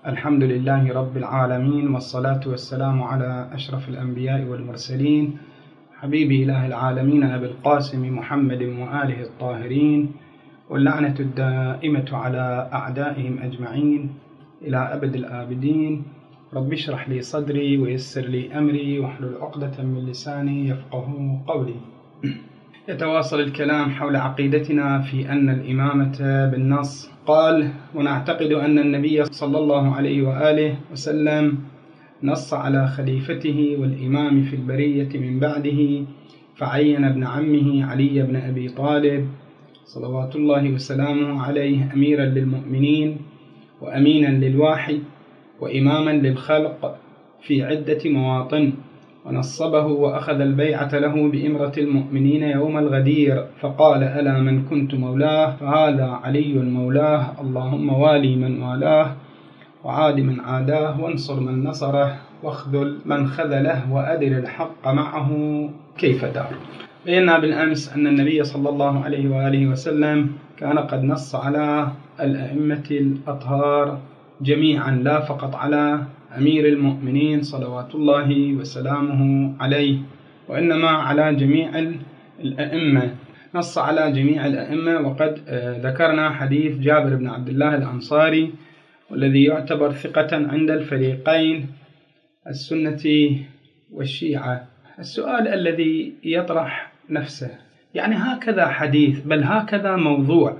الحمد لله رب العالمين، والصلاة والسلام على أشرف الأنبياء والمرسلين، حبيب إله العالمين أبي القاسم محمد وآله الطاهرين، واللعنة الدائمة على أعدائهم أجمعين إلى أبد الآبدين. رب اشرح لي صدري ويسر لي أمري واحلل عقدة من لساني يفقه قولي. يتواصل الكلام حول عقيدتنا في أن الإمامة بالنص. قال: ونعتقد أن النبي صلى الله عليه وآله وسلم نص على خليفته والإمام في البرية من بعده، فعين ابن عمه علي بن أبي طالب صلوات الله وسلامه عليه أميرا للمؤمنين وأمينا للوحي وإماما للخلق في عدة مواطن، ونصبه وأخذ البيعة له بإمرة المؤمنين يوم الغدير، فقال: ألا من كنت مولاه فهذا علي مولاه، اللهم والي من والاه وعاد من عاداه وانصر من نصره واخذل من خذله وأدر الحق معه كيف دار. بينا بالأمس أن النبي صلى الله عليه وآله وسلم كان قد نص على الأئمة الأطهار جميعا، لا فقط على أمير المؤمنين صلوات الله وسلامه عليه، وإنما على جميع الأئمة. نص على جميع الأئمة، وقد ذكرنا حديث جابر بن عبد الله الأنصاري، والذي يعتبر ثقة عند الفريقين السنة والشيعة. السؤال الذي يطرح نفسه، يعني هكذا حديث، بل هكذا موضوع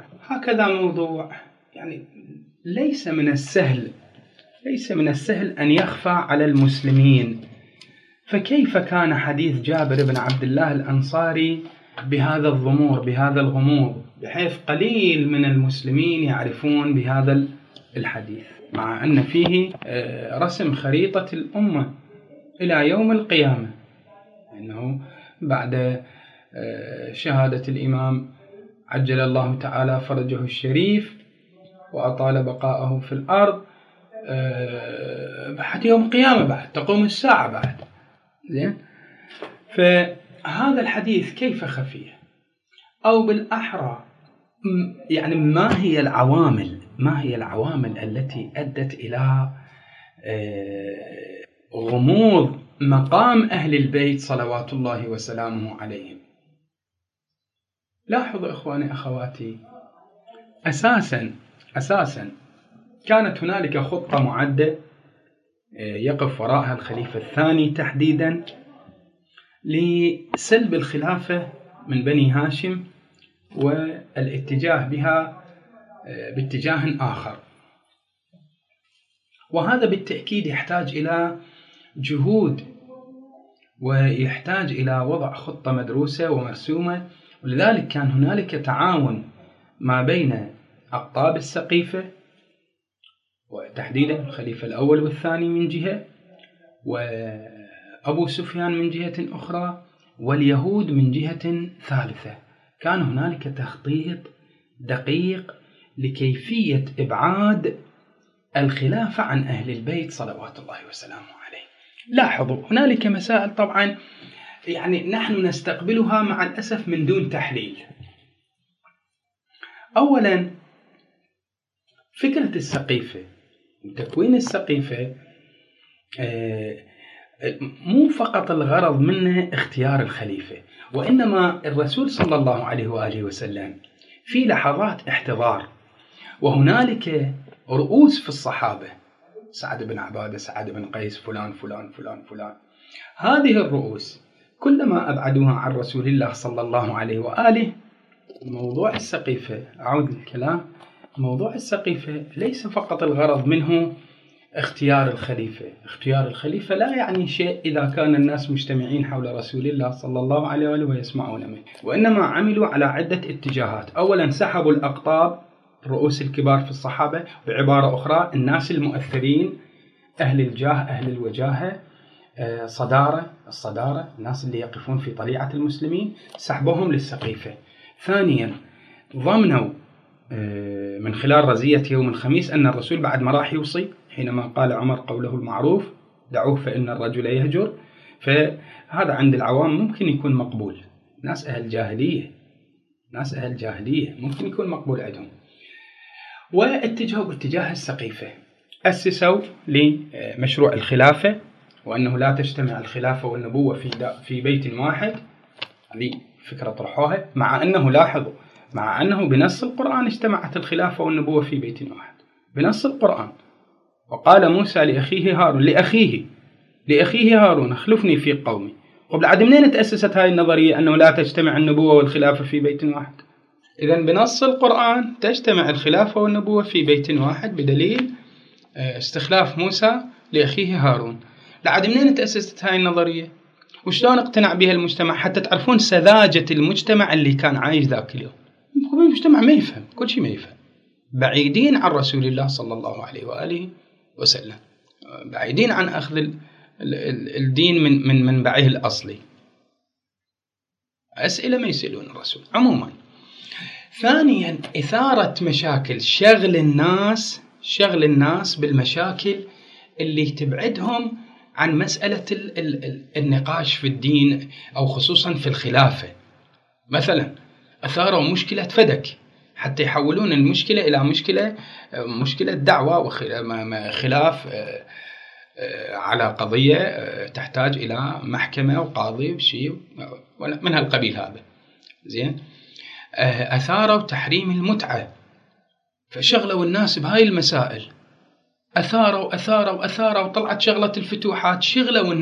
يعني ليس من السهل أن يخفى على المسلمين. فكيف كان حديث جابر بن عبد الله الأنصاري بهذا الضمور، بهذا الغموض، بحيث قليل من المسلمين يعرفون بهذا الحديث، مع أن فيه رسم خريطة الأمة إلى يوم القيامة، إنه بعد شهادة الإمام عجل الله تعالى فرجه الشريف وأطال بقاءه في الأرض، بعد يوم القيامة، بعد تقوم الساعة بعد. زين، فهذا الحديث كيف خفيه؟ أو بالأحرى يعني ما هي العوامل التي أدت إلى غموض مقام أهل البيت صلوات الله وسلامه عليهم؟ لاحظوا إخواني أخواتي، أساسا كانت هنالك خطة معدة يقف وراءها الخليفة الثاني تحديدا لسلب الخلافة من بني هاشم والاتجاه بها باتجاه آخر، وهذا بالتأكيد يحتاج إلى جهود ويحتاج إلى وضع خطة مدروسة ومرسومة. ولذلك كان هنالك تعاون ما بين أقطاب السقيفة، وتحديدا الخليفة الأول والثاني من جهة، وأبو سفيان من جهة أخرى، واليهود من جهة ثالثة. كان هنالك تخطيط دقيق لكيفية إبعاد الخلافة عن أهل البيت صلوات الله وسلامه عليه. لاحظوا هنالك مسائل طبعا يعني نحن نستقبلها مع الأسف من دون تحليل. أولا، فكرة السقيفة وتكوين السقيفة مو فقط الغرض منه اختيار الخليفة، وإنما الرسول صلى الله عليه وآله وسلم في لحظات احتضار، وهنالك رؤوس في الصحابة، سعد بن عبادة، سعد بن قيس، فلان فلان فلان فلان. هذه الرؤوس كلما أبعدوها عن رسول الله صلى الله عليه وآله، موضوع السقيفة، أعود للكلام، موضوع السقيفة ليس فقط الغرض منه اختيار الخليفة. اختيار الخليفة لا يعني شيء إذا كان الناس مجتمعين حول رسول الله صلى الله عليه وآله ويسمعون منه، وإنما عملوا على عدة اتجاهات. أولا، سحبوا الأقطاب، الرؤوس الكبار في الصحابة، بعبارة أخرى الناس المؤثرين، أهل الجاه، أهل الوجاهة، الصدارة، الناس اللي يقفون في طليعة المسلمين، سحبهم للسقيفة. ثانيا، ضمنوا من خلال رزية يوم الخميس أن الرسول بعد ما راح يوصي، حينما قال عمر قوله المعروف دعوه فإن الرجل يهجر، فهذا عند العوام ممكن يكون مقبول، ناس أهل جاهلية ممكن يكون مقبول عندهم، واتجهوا باتجاه السقيفة. أسسوا لمشروع الخلافة، وأنه لا تجتمع الخلافة والنبوة في بيت واحد. هذه فكرة طرحوها، مع أنه لاحظوا، مع أنه بنص القرآن اجتمعت الخلافة والنبوة في بيت واحد بنص القرآن. وقال موسى لأخيه هارون اخلفني في قومي. وبعد منين تأسست هاي النظرية أنه لا تجتمع النبوة والخلافة في بيت واحد؟ إذن بنص القرآن تجتمع الخلافة والنبوة في بيت واحد بدليل استخلاف موسى لأخيه هارون. لعد منين تأسست هاي النظرية؟ وشلون اقتنع بها المجتمع؟ حتى تعرفون سذاجة المجتمع اللي كان عايش ذاك اليوم. المجتمع ما يفهم، كل شيء ما يفهم، بعيدين عن رسول الله صلى الله عليه وآله وسلم، بعيدين عن أخذ الدين من منبعه الأصلي. أسئلة ما يسألون الرسول عموما. ثانيا، إثارة مشاكل، شغل الناس بالمشاكل اللي تبعدهم عن مسألة النقاش في الدين، أو خصوصا في الخلافة. مثلا أثاروا مشكلة فدك حتى يحولون المشكلة إلى مشكلة دعوة وخلاف على قضية تحتاج إلى محكمة وقاضي وشيء من هالقبيل هذا. زين. أثاروا تحريم المتعة، فشغلوا الناس بهاي المسائل. أثاروا طلعت شغلة الفتوحات، شغلوا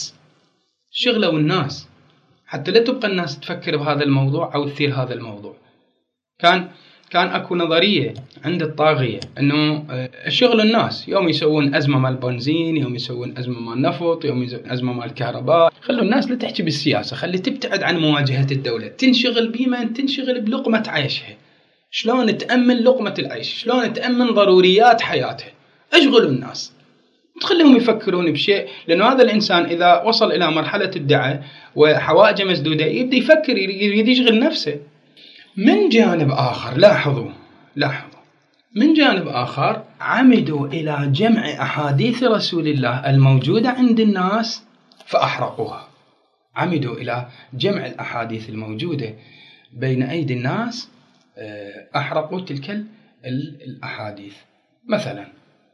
الناس حتى لا تبقى الناس تفكر بهذا الموضوع أو تثير هذا الموضوع. كان أكو نظرية عند الطاغية أنه شغل الناس يوم يسوون أزمة مال بنزين، يوم يسوون أزمة مال نفط، يوم يسوون أزمة مال كهرباء، خلوا الناس لا تحكي بالسياسة، خلي تبتعد عن مواجهة الدولة، تنشغل بما تنشغل بلقمة عيشها، شلون تأمن لقمة العيش، شلون تأمن ضروريات حياتها. أشغلوا الناس، تخليهم يفكرون بشيء، لأنه هذا الإنسان إذا وصل إلى مرحلة الدعاء وحوائجه مسدودة يبدأ يفكر، يريد يشغل نفسه. من جانب آخر لاحظوا من جانب آخر عمدوا إلى جمع أحاديث رسول الله الموجودة عند الناس فأحرقوها. عمدوا إلى جمع الأحاديث الموجودة بين أيدي الناس، أحرقوا تلك الأحاديث. مثلا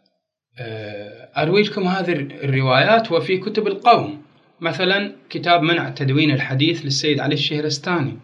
أروي لكم هذه الروايات وفي كتب القوم، مثلا كتاب منع تدوين الحديث للسيد علي الشهرستاني،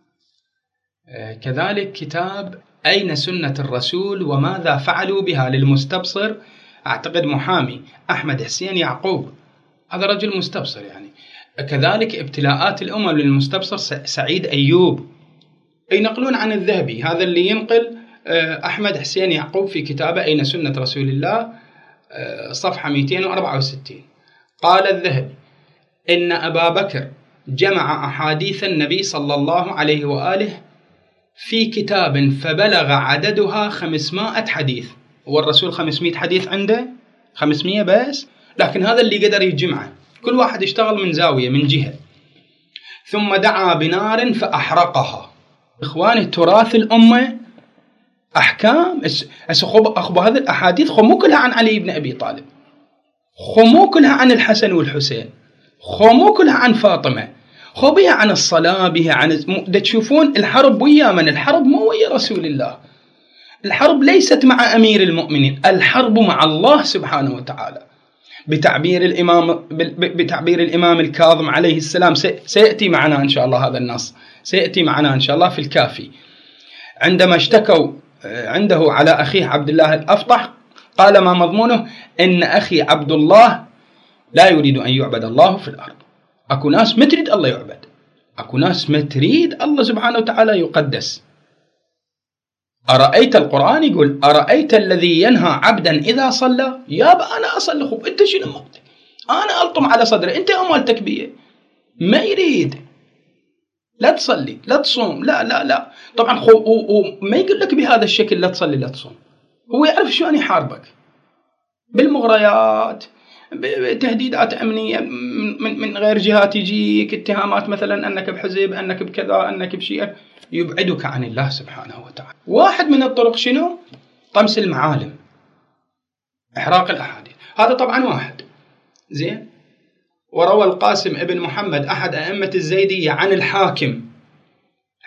كذلك كتاب أين سنة الرسول وماذا فعلوا بها للمستبصر، أعتقد محامي أحمد حسين يعقوب، هذا رجل مستبصر يعني. كذلك ابتلاءات الأمم للمستبصر سعيد أيوب. ينقلون عن الذهبي، هذا اللي ينقل أحمد حسين يعقوب في كتابه أين سنة رسول الله، صفحة 264. قال الذهبي إن أبا بكر جمع أحاديث النبي صلى الله عليه وآله في كتاب فبلغ عددها 500 حديث. والرسول 500 حديث عنده 500 بس، لكن هذا اللي قدر يجمعه، كل واحد اشتغل من زاوية من جهة. ثم دعا بنار فأحرقها. إخواني، تراث الأمة أحكام أخبو هذه الأحاديث مو كلها عن علي بن أبي طالب، مو كلها عن الحسن والحسين، مو كلها عن فاطمة، بها عن الصلاة، بها عن تشوفون الحرب ويا من؟ الحرب مو ويا رسول الله، الحرب ليست مع أمير المؤمنين، الحرب مع الله سبحانه وتعالى. بتعبير الإمام الكاظم عليه السلام، سيأتي معنا إن شاء الله هذا النص، سيأتي معنا إن شاء الله في الكافي، عندما اشتكوا عنده على أخيه عبد الله الأفطح، قال ما مضمونه؟ إن أخي عبد الله لا يريد أن يعبد الله في الأرض. أكو ناس ما تريد الله يعبد، أكو ناس ما تريد الله سبحانه وتعالى يقدس. أرأيت القرآن يقول أرأيت الذي ينهى عبدا إذا صلى، يابا أنا أصلي، خب أنت شنو مقتك؟ أنا ألطم على صدره، أنت أمالتك بيه. ما يريد، لا تصلي لا تصوم، لا طبعا ما يقول لك بهذا الشكل لا تصلي لا تصوم، هو يعرف شلون يحاربك بالمغريات، بتهديدات أمنية من غير جهات، يجيك اتهامات مثلا أنك بحزب، أنك بكذا، أنك بشيء، يبعدك عن الله سبحانه وتعالى. واحد من الطرق شنو؟ طمس المعالم، إحراق الأحاديث، هذا طبعا واحد. زين. وروى القاسم ابن محمد أحد أئمة الزيدية عن الحاكم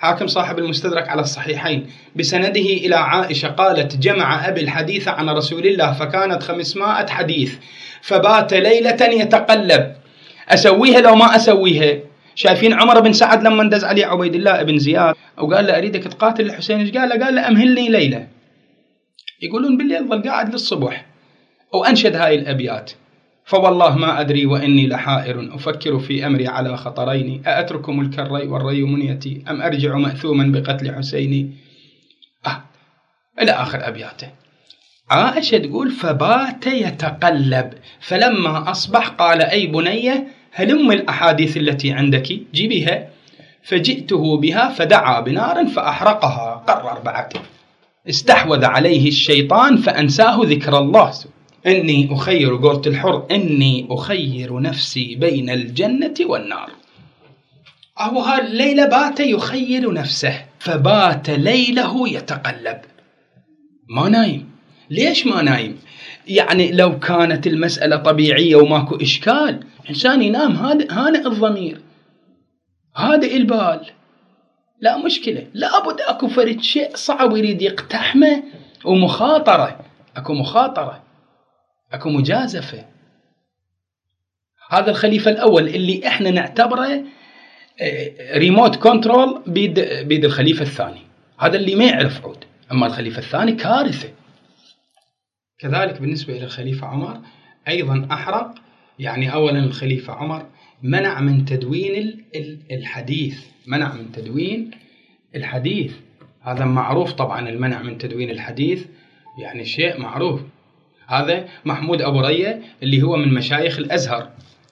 حاكم صاحب المستدرك على الصحيحين بسنده إلى عائشة قالت: جمع أبي الحديث عن رسول الله فكانت 500 حديث، فبات ليلة يتقلب، أسويها لو ما أسويها. شايفين عمر بن سعد لما اندز عليه عبيد الله بن زياد وقال له: أريدك تقاتل الحسين، ايش قال له؟ قال له: أمهلني ليلة. يقولون بالليل ظل قاعد للصبح وأنشد هاي الأبيات: فوالله ما أدري وإني لحائر أفكر في أمري على خطرين، أأترك ملك الري والري منيتي أم أرجع مأثوما بقتل حسيني. إلى آخر أبياته. عائشة تقول: فبات يتقلب، فلما أصبح قال: أي بنية هلم الأحاديث التي عندك جيبها، فجئته بها فدعا بنار فأحرقها. قرر بعد، استحوذ عليه الشيطان فأنساه ذكر الله. إني أخير، قلت الحر: إني أخير نفسي بين الجنة والنار. أهو هالليلة بات يخير نفسه، فبات ليله يتقلب، ما نايم. ليش ما نايم؟ يعني لو كانت المسألة طبيعية وماكو إشكال، إنسان ينام هانئ الضمير، هادئ البال، لا مشكلة. لابد أكو فرد شيء صعب يريد يقتحمه، ومخاطرة، أكو مخاطرة، أكو مجازفة. هذا الخليفة الأول اللي إحنا نعتبره ريموت كنترول بيد الخليفة الثاني، هذا اللي ما يعرف عود. أما الخليفة الثاني كارثة. كذلك بالنسبة إلى الخليفة عمر أيضا أحرق. يعني أولا الخليفة عمر منع من تدوين الحديث، منع من تدوين الحديث. هذا معروف طبعا، المنع من تدوين الحديث يعني شيء معروف. هذا محمود أبو رية اللي هو من مشايخ الأزهر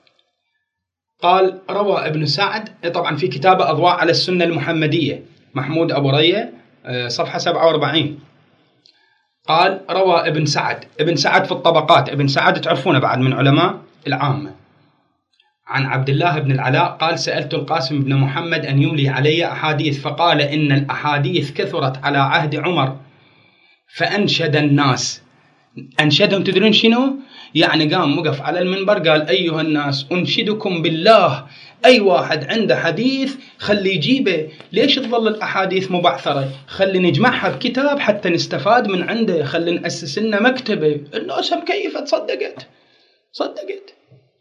قال: روى ابن سعد، طبعا في كتابه أضواء على السنة المحمدية، محمود أبو رية صفحة 47، قال: روى ابن سعد في الطبقات، ابن سعد تعرفونه بعد من علماء العامة، عن عبد الله بن العلاء قال: سألت القاسم بن محمد أن يملي علي أحاديث، فقال: إن الأحاديث كثرت على عهد عمر فأنشد الناس. أنشدهم، تدرون شنو؟ يعني قام وقف على المنبر قال: أيها الناس أنشدكم بالله، أي واحد عنده حديث خلي يجيبه. ليش تظل الأحاديث مبعثرة؟ خلي نجمعها بكتاب حتى نستفاد من عنده، خلي نأسس لنا مكتبة. الناس مكيفة، صدقت.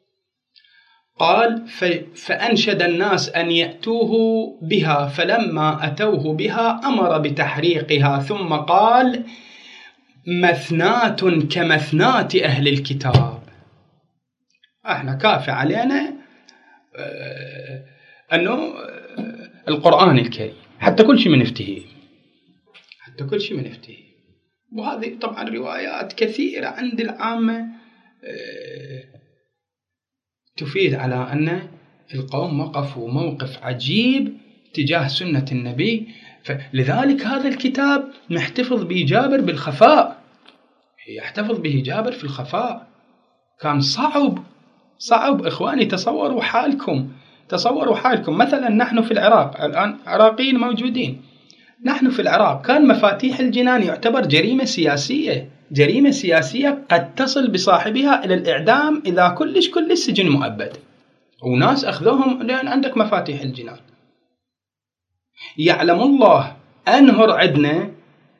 قال: فأنشد الناس أن يأتوه بها، فلما أتوه بها أمر بتحريقها، ثم قال: مثنات كمثنات أهل الكتاب. احنا كافي علينا أنه القرآن الكريم حتى كل شيء منفتهي، وهذه طبعا روايات كثيرة عند العامة تفيد على أن القوم وقفوا موقف عجيب تجاه سنة النبي. لذلك هذا الكتاب محتفظ به جابر بالخفاء، يحتفظ به جابر في الخفاء. كان صعب إخواني. تصوروا حالكم. مثلا نحن في العراق الآن، عراقيين موجودين، نحن في العراق كان مفاتيح الجنان يعتبر جريمة سياسية قد تصل بصاحبها إلى الإعدام إذا كلش سجن مؤبد، وناس أخذوهم لأن عندك مفاتيح الجنان. يعلم الله أنهر عندنا،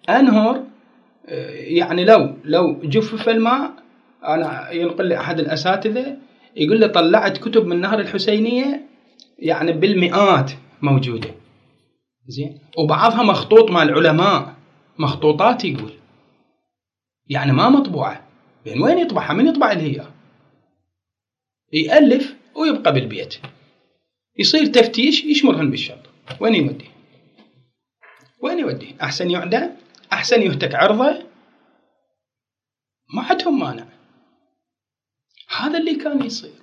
يعني لو جفف الماء. أنا ينقل لي أحد الأساتذة يقول لي طلعت كتب من نهر الحسينية يعني بالمئات موجودة، زين، وبعضها مخطوط مع العلماء، مخطوطات يقول يعني ما مطبوعة. يعني وين يطبعها؟ من يطبع اللي هي؟ يألف ويبقى بالبيت، يصير تفتيش يشمرهن بالشط. وين يودي؟ أحسن يعدى، أحسن يهتك عرضه، ما عندهم مانع. هذا اللي كان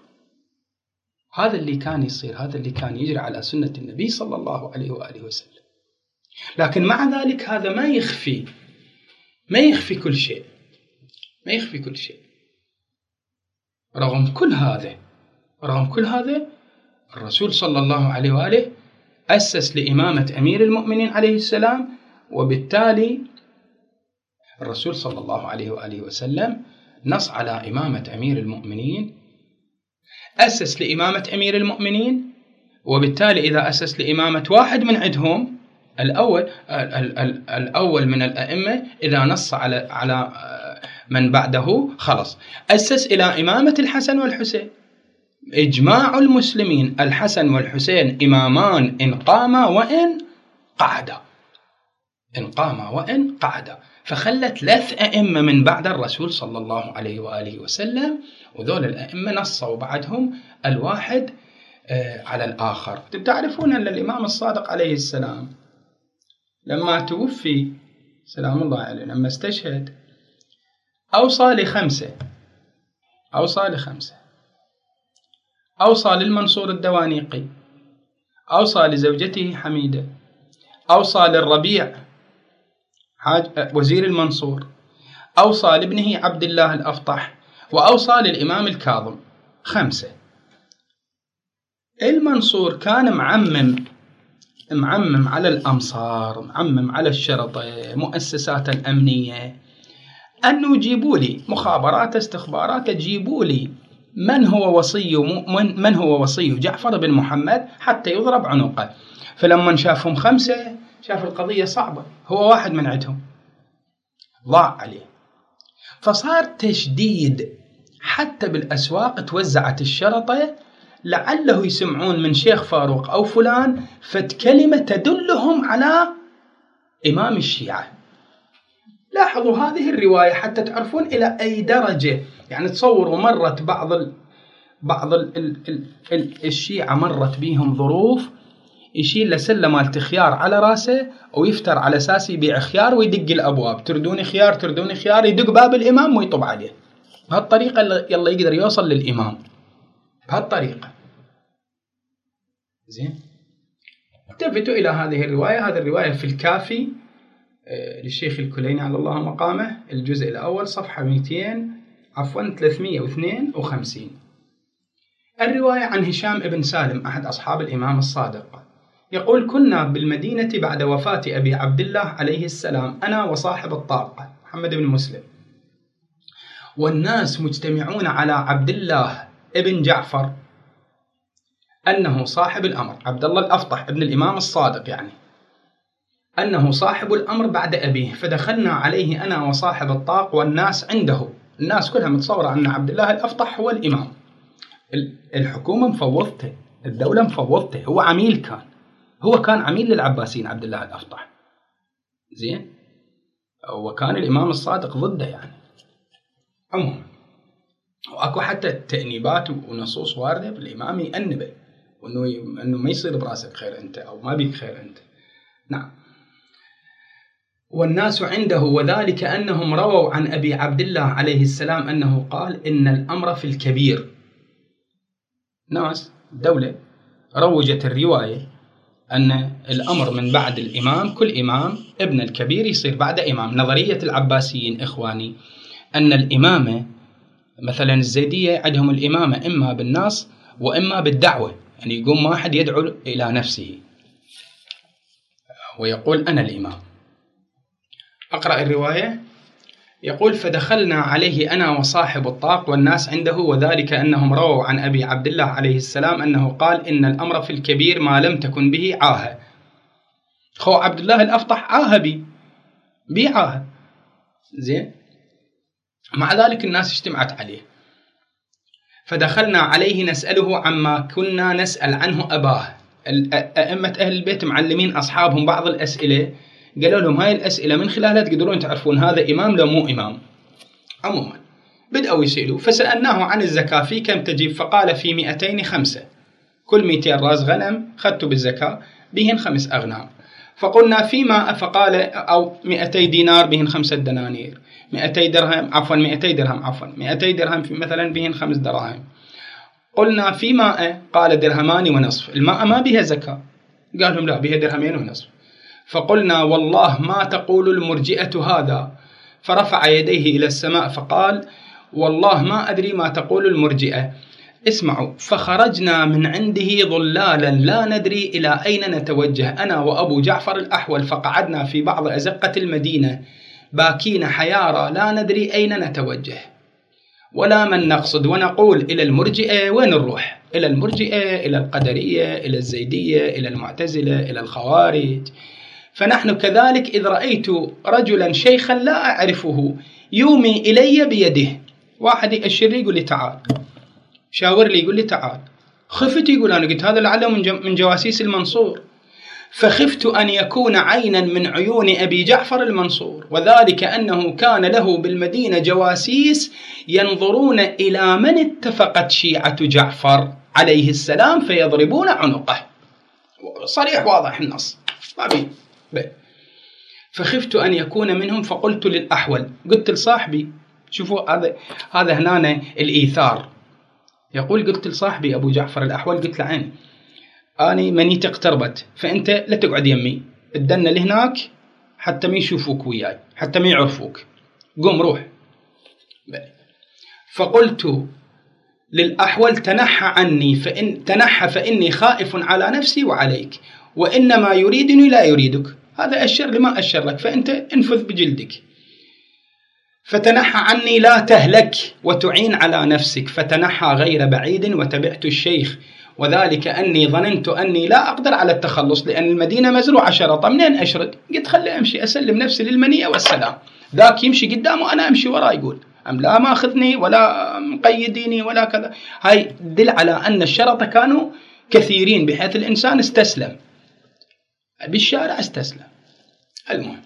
يصير، هذا اللي كان يجري على سنة النبي صلى الله عليه وآله وسلم. لكن مع ذلك هذا ما يخفي كل شيء. رغم كل هذا الرسول صلى الله عليه وآله أسس لإمامة أمير المؤمنين عليه السلام، وبالتالي الرسول صلى الله عليه وآله وسلم نص على إمامة أمير المؤمنين، أسس لإمامة أمير المؤمنين، وبالتالي إذا أسس لإمامة واحد من عندهم الأول من الأئمة إذا نص على من بعده خلص أسس إلى إمامة الحسن والحسين. إجماع المسلمين الحسن والحسين إمامان إن قاما وإن قعدا، إن قاما وإن قعدا. فخلت 3 أئمة من بعد الرسول صلى الله عليه وآله وسلم، وذول الأئمة نصوا بعدهم الواحد على الآخر. تعرفون أن الإمام الصادق عليه السلام لما توفي سلام الله عليه، لما استشهد، أوصى ل5، أوصى للمنصور الدوانيقي، أوصى لزوجته حميدة، أوصى للربيع وزير المنصور، أوصى لابنه عبد الله الأفطح، وأوصى للإمام الكاظم. 5. المنصور كان معمم على الأمصار، معمم على الشرطة، مؤسسات الأمنية، أنه جيبوا لي مخابرات استخبارات، جيبوا لي من هو وصي جعفر بن محمد حتى يضرب عنقه. فلما شافهم 5 شاف القضية صعبة، هو واحد من عندهم ضاع عليه، فصار تشديد حتى بالأسواق. توزعت الشرطة لعله يسمعون من شيخ فاروق أو فلان فكلمة تدلهم على إمام الشيعة. لاحظوا هذه الرواية حتى تعرفون إلى أي درجة، يعني تصوروا مرت بعض الشيعة مرت بيهم ظروف يشيل لسلة مالت خيار على راسه ويفتر على أساس يبيع خيار ويدق الأبواب، تردوني خيار، يدق باب الإمام ويطب عليه. بهالطريقة يلا يقدر يوصل للإمام بهالطريقة. زين، التفتوا إلى هذه الرواية. هذه الرواية في الكافي للشيخ الكليني على الله مقامه، الجزء الأول صفحة 352. الرواية عن هشام بن سالم أحد أصحاب الإمام الصادق، يقول: كنا بالمدينة بعد وفاة أبي عبد الله عليه السلام، أنا وصاحب الطاقة محمد بن مسلم، والناس مجتمعون على عبد الله ابن جعفر أنه صاحب الأمر، عبد الله الأفطح ابن الإمام الصادق، يعني أنه صاحب الأمر بعد أبيه. فدخلنا عليه أنا وصاحب الطاق والناس عنده، الناس كلها متصورة أن عبد الله الأفطح هو الإمام. الحكومة مفوضته، الدولة مفوضته، هو عميل، هو كان عميل للعباسيين عبد الله الأفطح. زين، وكان الإمام الصادق ضده يعني عموما. وأكو حتى تأنيبات ونصوص واردة بالإمام يأنبه، وأنه ما يصير براسك خير أنت، أو ما بيك خير أنت. نعم. والناس عنده، وذلك أنهم رووا عن أبي عبد الله عليه السلام أنه قال: إن الأمر في الكبير. ناس دولة روجت الرواية أن الأمر من بعد الإمام، كل إمام ابن الكبير يصير بعد إمام. نظرية العباسيين إخواني أن الإمامة مثلا الزيدية عندهم الإمامة إما بالنص وإما بالدعوة، يعني يقوم واحد يدعو إلى نفسه ويقول أنا الإمام. أقرأ الرواية. يقول: فدخلنا عليه أنا وصاحب الطاق والناس عنده، وذلك أنهم رووا عن أبي عبد الله عليه السلام أنه قال: إن الأمر في الكبير ما لم تكن به عاهة. خو عبد الله الأفطح عاهة بي عاهة. زين، مع ذلك الناس اجتمعت عليه. فدخلنا عليه نسأله عما كنا نسأل عنه أباه. أئمة أهل البيت معلمين أصحابهم بعض الأسئلة، قالوا لهم هاي الأسئلة من خلالها تقدرون تعرفون هذا إمام لو مو إمام. عموما بدأوا يسألوا، فسألناه عن الزكاة في كم تجيب؟ فقال: في 205، كل 200 راس غنم خدت بالزكاة بهن 5 أغنام. فقلنا: فيما؟ فقال: أو 200 دينار بهن 5 دنانير، 200 درهم 200 درهم في مثلا بهن 5 دراهم. قلنا: في ماء؟ قال: 2.5 درهم. الماء ما بها زكاة. قال لهم: لا، بها 2.5 درهم. فقلنا: والله ما تقول المرجئة هذا؟ فرفع يديه إلى السماء فقال: والله ما أدري ما تقول المرجئة. اسمعوا. فخرجنا من عنده ضلالا لا ندري إلى أين نتوجه، أنا وأبو جعفر الأحول، فقعدنا في بعض أزقة المدينة باكين حيارى لا ندري أين نتوجه ولا من نقصد، ونقول: إلى المرجئة وين نروح؟ إلى المرجئة، إلى القدرية، إلى الزيدية، إلى المعتزلة، إلى الخوارج. فنحن كذلك إذ رأيت رجلا شيخا لا أعرفه يومي إلي بيده، واحد يأشر لي يقول لي تعال، شاور لي يقول لي تعال، خفت يقول أنا قلت هذا لعله من جواسيس المنصور، فخفت أن يكون عينا من عيون أبي جعفر المنصور، وذلك أنه كان له بالمدينة جواسيس ينظرون إلى من اتفقت شيعة جعفر عليه السلام فيضربون عنقه، صريح واضح النص ما بي. فخفت أن يكون منهم، فقلت للأحول، قلت لصاحبي، شوفوا هذا هنا الإيثار، يقول قلت لصاحبي أبو جعفر الأحول، قلت له عيني أنا منيتي اقتربت، فأنت لا تقعد يمي، الدنة لهناك حتى ما يشوفوك وياي، حتى ما يعرفوك، قوم روح. فقلت للأحول تنحى عني، فإني خائف على نفسي وعليك، وإنما يريدني لا يريدك، هذا أشر لما أشر لك، فأنت انفذ بجلدك. فتنحى عني لا تهلك وتعين على نفسك، فتنحى غير بعيد وتبعت الشيخ، وذلك أني ظننت أني لا أقدر على التخلص، لأن المدينة مزروعة شرطة، منين أشرد؟ قلت خلي أمشي أسلم نفسي للمنية والسلام، ذاك يمشي قدامه أنا أمشي وراه، يقول أم لا ما أخذني ولا مقيديني ولا كذا. هاي دل على أن الشرطة كانوا كثيرين بحيث الإنسان استسلم بالشارع، استسلم. المهم،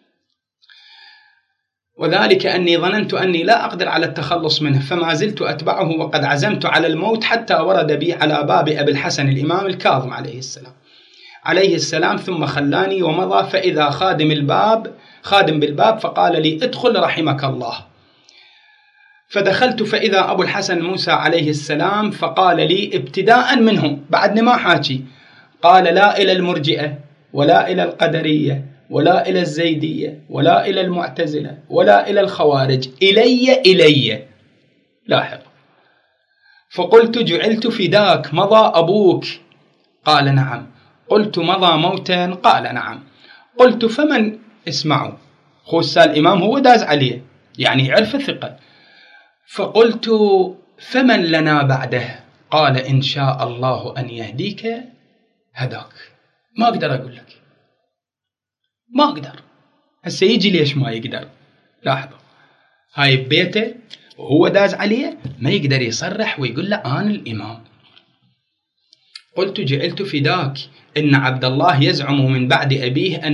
وذلك أني ظننت أني لا أقدر على التخلص منه، فما زلت أتبعه وقد عزمت على الموت، حتى ورد بي على باب أبي الحسن الإمام الكاظم عليه السلام، ثم خلاني ومضى، فإذا خادم بالباب فقال لي ادخل رحمك الله. فدخلت فإذا أبو الحسن موسى عليه السلام، فقال لي ابتداء منهم، بعدني ما حاكي، قال لا إلى المرجئة ولا إلى القدرية ولا إلى الزيدية ولا إلى المعتزلة ولا إلى الخوارج، إلي. لاحظ. فقلت جعلت فداك، مضى أبوك؟ قال نعم. قلت مضى موتا؟ قال نعم. قلت فمن، اسمعوا، خوسا الإمام هو داز عليه يعني يعرف الثقة. فقلت فمن لنا بعده؟ قال إن شاء الله أن يهديك هداك. ما أقدر أقول لك، ما أقدر، هسه يجي ليش ما يقدر. لاحظوا، هاي ببيته وهو داز عليه ما يقدر يصرح ويقول له أنا الإمام. قلت جعلت فداك إن عبد الله يزعم من بعد أبيه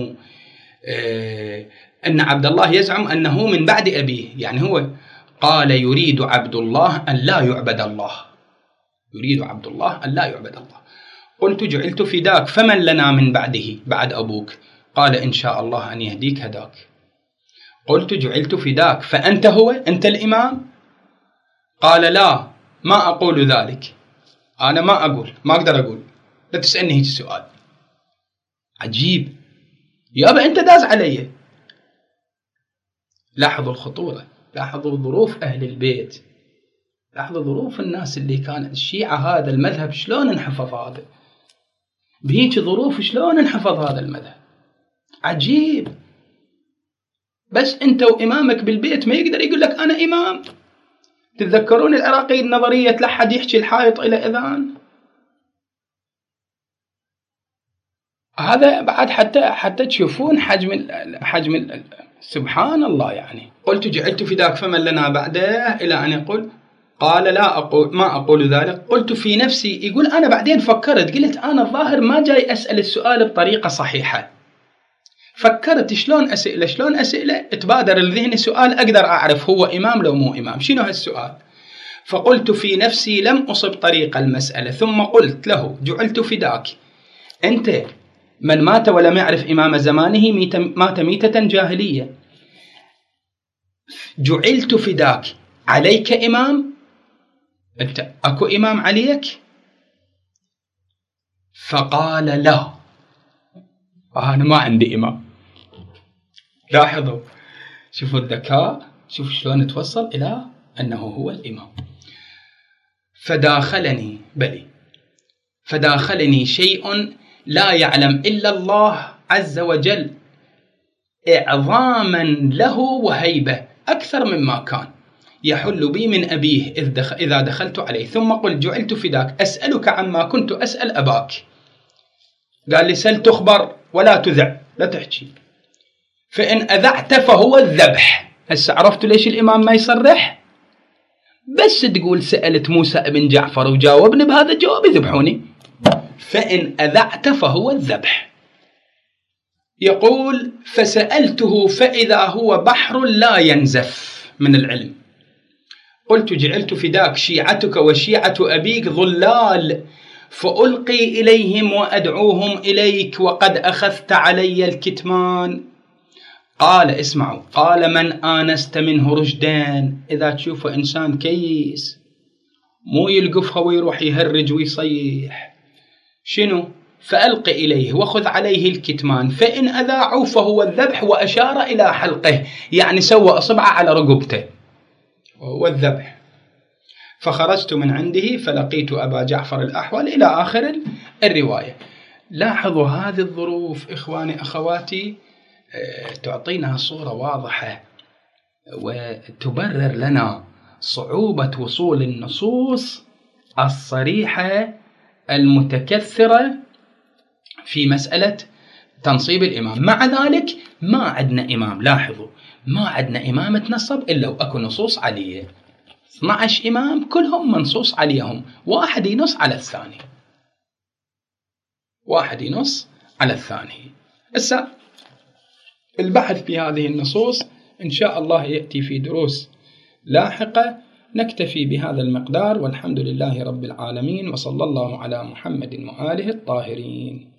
أن عبد الله يزعم أنه من بعد أبيه، يعني هو قال يريد عبد الله أن لا يعبد الله، يريد عبد الله أن لا يعبد الله. قلت جعلت فداك فمن لنا من بعده بعد أبوك؟ قال إن شاء الله أن يهديك هداك. قلت جعلت فداك فأنت هو، أنت الإمام؟ قال لا، ما أقول ذلك، أنا ما أقدر أقول، لا تسألني هيك السؤال. عجيب يابا، أنت داز علي. لاحظوا الخطورة، لاحظوا ظروف أهل البيت، لاحظوا ظروف الناس اللي كانت الشيعة، هذا المذهب شلون انحفظ، هذا بهيك ظروف شلون انحفظ هذا المذهب، عجيب. بس أنت وإمامك بالبيت ما يقدر يقول لك أنا إمام. تتذكرون العراقي النظرية لحد يحكي الحائط إلى إذان؟ هذا بعد حتى تشوفون حجم سبحان الله يعني. قلت جعلت فداك فمن لنا بعده إلى أن يقول قال لا أقول، ما أقول ذلك. قلت في نفسي، يقول أنا بعدين فكرت، قلت أنا الظاهر ما جاي أسأل السؤال بطريقة صحيحة، فكرت شلون أسئله تبادر لذهني سؤال أقدر أعرف هو إمام لو مو إمام، شنو هالسؤال؟ فقلت في نفسي لم أصب طريق المسألة، ثم قلت له جعلت فداك، أنت من مات ولم يعرف إمام زمانه مات ميتة جاهلية، جعلت فداك عليك إمام؟ أنت أكو إمام عليك؟ فقال لا، أنا ما عندي إمام. لاحظوا، شوفوا الذكاء، شوفوا شلون توصل إلى أنه هو الإمام. فداخلني شيء لا يعلم إلا الله عز وجل، إعظاما له وهيبة أكثر مما كان يحل بي من أبيه إذا دخلت عليه. ثم قل جعلت فداك أسألك عما كنت أسأل أباك. قال لي سل تخبر، ولا تذع، لا تحكي. فإن أذعت فهو الذبح. هسه عرفتوا ليش الإمام ما يصرح؟ بس تقول سألت موسى ابن جعفر وجاوبني بهذا الجواب يذبحوني. فإن أذعت فهو الذبح. يقول فسألته فإذا هو بحر لا ينزف من العلم. قلت جعلت فداك شيعتك وشيعة أبيك ضلال، فألقي إليهم وأدعوهم إليك وقد أخذت علي الكتمان. قال اسمعوا، قال من آنست منه رشدان. إذا تشوف إنسان كيس مو يلقفها ويروح يهرج ويصيح، شنو؟ فألق إليه وخذ عليه الكتمان، فإن أذاعوا فهو الذبح، وأشار إلى حلقه، يعني سوى أصبعه على رقبته وهو الذبح. فخرجت من عنده فلقيت أبا جعفر الأحول إلى آخر الرواية. لاحظوا هذه الظروف إخواني أخواتي تعطينا صورة واضحة وتبرر لنا صعوبة وصول النصوص الصريحة المتكثرة في مسألة تنصيب الإمام. مع ذلك ما عندنا إمام، لاحظوا ما عندنا إمام تنصب إلا وأكو نصوص عليه. 12 إمام كلهم منصوص عليهم، واحد ينص على الثاني، واحد ينص على الثاني. البحث في هذه النصوص إن شاء الله يأتي في دروس لاحقة. نكتفي بهذا المقدار، والحمد لله رب العالمين، وصلى الله على محمد وآله الطاهرين.